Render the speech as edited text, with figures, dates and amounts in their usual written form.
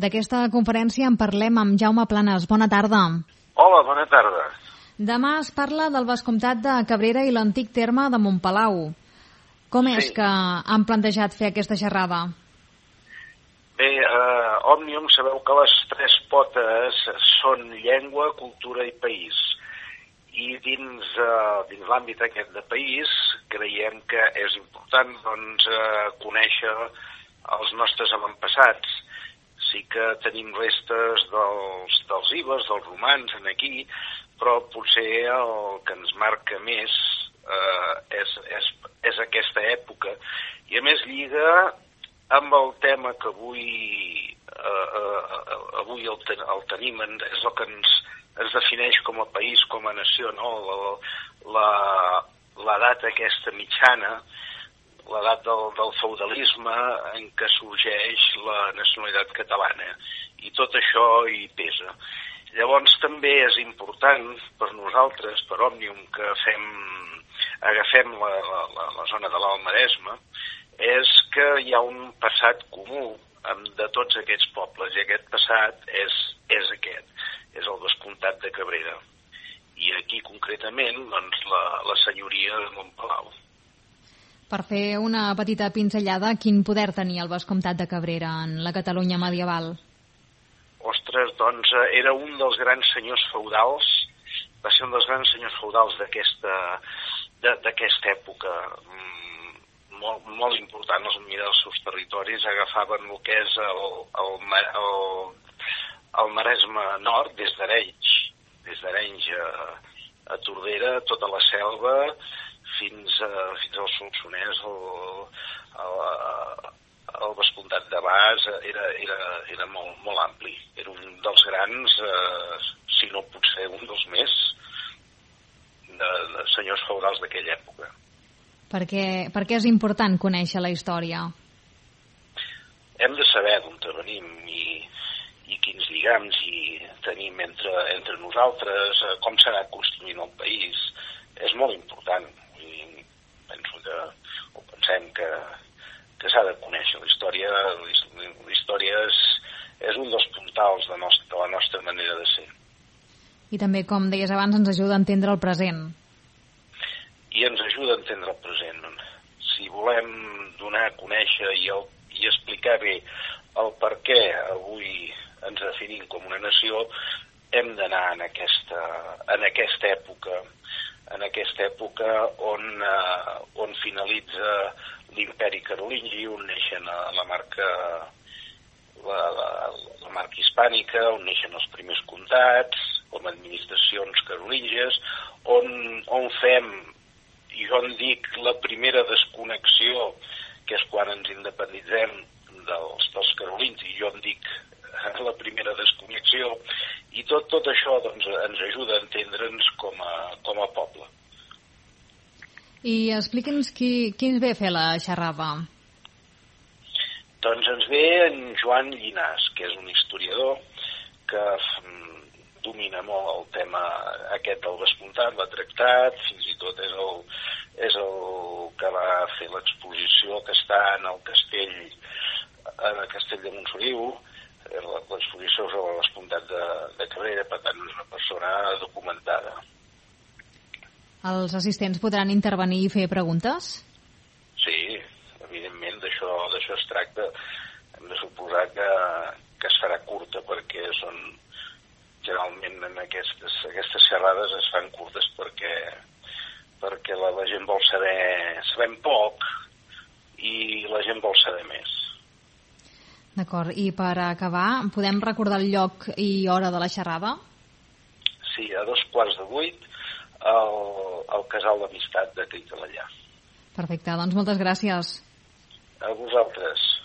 D'aquesta conferència en parlem amb Jaume Planes. Bona tarda. Hola, bona tarda. Demà es parla del vescomtat de Cabrera i l'antic terme de Montpalau. Com és que han plantejat fer aquesta xerrada? Bé, Òmnium sabeu que les tres potes són llengua, cultura i país. I dins l'àmbit aquest de país creiem que és important conèixer els nostres avantpassats. Sí que tenim restes dels ibers, dels romans aquí, però potser el que ens marca més és aquesta època. I a més lliga amb el tema que avui el tenim, és el que ens defineix com a país, com a nació, no? L'edat aquesta mitjana, l'edat del feudalisme en què sorgeix la nacionalitat catalana, i tot això hi pesa. Llavors també és important per nosaltres, per Òmnium, que agafem la zona de l'Alt Maresme, és que hi ha un passat comú de tots aquests pobles, i aquest passat és aquest, és el vescomtat de Cabrera. I aquí concretament la senyoria de Montpalau. Per fer una petita pinzellada, quin poder tenia el vescomtat de Cabrera en la Catalunya medieval? Ostres, era un dels grans senyors feudals, va ser un dels grans senyors feudals d'aquesta època, molt important. Els seus territoris agafaven el que és el Maresme Nord, des d'Arenys a Tordera, tota la selva, fins al Solsonès, el vescomtat de Bas, era molt ampli. Era un dels grans, si no potser un dels més, de senyors feudals d'aquella època. Per què és important conèixer la història? Hem de saber d'on venim i quins lligams hi tenim entre nosaltres, com s'ha anat construint el país. És molt important. Pensem que s'ha de conèixer la història. La història és un dels puntals de la nostra manera de ser. I també, com deies abans, ens ajuda a entendre el present. I ens ajuda a entendre el present. Si volem donar a conèixer i explicar bé el per què avui ens definim com una nació, hem d'anar en aquesta època on finalitza l'imperi carolingi, on neixen la marca hispànica, on neixen els primers comtats, com a administracions carolíngies, on fem, i jo en dic, la primera desconnexió, que és quan ens independitzem dels carolins, i jo en dic la primera desconnexió, i tot això ens ajuda a entendre'ns com a poble. I expliqui'ns qui ens ve a fer la xerrada. Doncs ens ve en Joan Llinàs, que és un historiador que domina molt el tema aquest del vescomtat, l'ha tractat, fins i tot és el que va fer l'exposició que està en el castell de Montsoriu, l'exposició sobre el vescomtat de Cabrera, per tant és una persona documentada. Els assistents podran intervenir i fer preguntes? Sí, evidentment, d'això es tracta. Hem de suposar que es farà curta, perquè generalment en aquestes xerrades es fan curtes perquè la gent vol saber, sabem poc i la gent vol saber més. D'acord, i per acabar, podem recordar el lloc i hora de la xerrada? Sí, a 7:15 al Casal d'Amistat de Crit de l'Allà. Perfecte, doncs moltes gràcies. A vosaltres.